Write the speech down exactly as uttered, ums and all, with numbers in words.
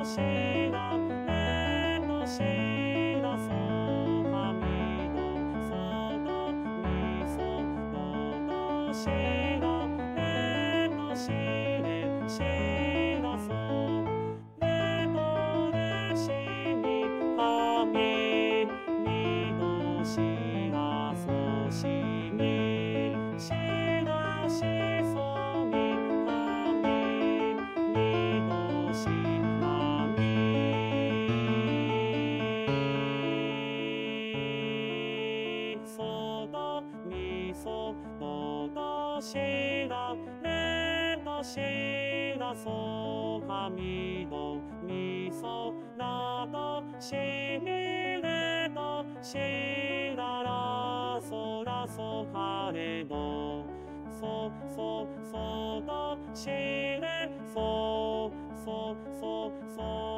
シラレドシラソファミドソドミソドドシラレドシレシラソレドレシミファミミドシラソシミシラシソミファミミドシラミソドミソドドシラレドシラソファミドミソラドシミレドシララソラソファレドソソソドシレソソソソ